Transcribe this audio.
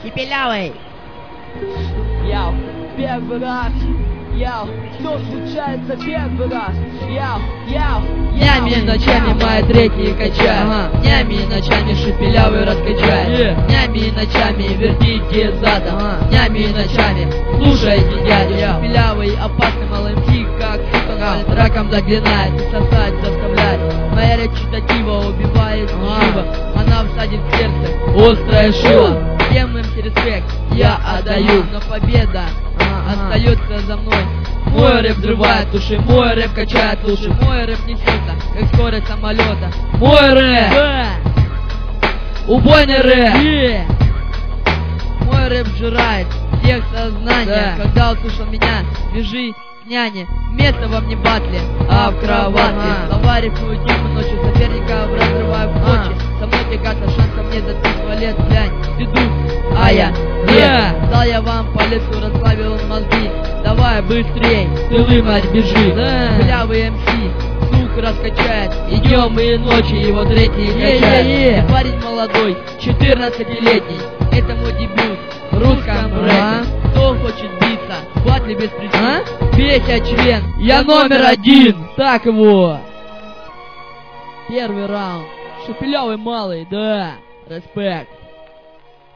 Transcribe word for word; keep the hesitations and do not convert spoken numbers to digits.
Шепелявый. Яу, первый раз. Яу, все случается первый раз. Яу, яу, Днями и ночами мои третьи качай. Ага. Днями и ночами шепелявый раскачай. yeah. Днями и ночами вертите задом. ага. Днями и ночами слушайте дядю. yeah. Шепелявый опасный малымки, как футональт, yeah. раком заклинает и сосать заставляет. Моя речитатива убивает ага. живо. Она всадит в сердце острое шило. Всем им респект я отдаю, но победа ага. остается за мной. Мой рэп взрывает души, мой рэп качает уши, мой рэп несется, как скорость самолета. Мой рэп, yeah. убойный рэп, yeah. мой рэп жирает всех сознания. yeah. Когда услышал меня, бежи к няне, место во мне батле, а в кроватке. uh-huh. Слова рифмуют днем и ночью, соперника разрываю в ночи. uh-huh. Со мной тягаться шансом нет, за три лет, глянь, веду, а я yeah. Дал я вам по лицу, расслабил мозги. Давай быстрей, тылы, мать, бежи. Шепелявый эм си, дух раскачает и днем, и ночью его третий yeah, качает. yeah, yeah. Парень молодой, четырнадцатилетний, это мой дебют в русском рэпе. а? Кто хочет биться, батли без причин, а? Бейся, член, я, я номер один. Так вот. Первый раунд. Шепелявый малый, да, респект.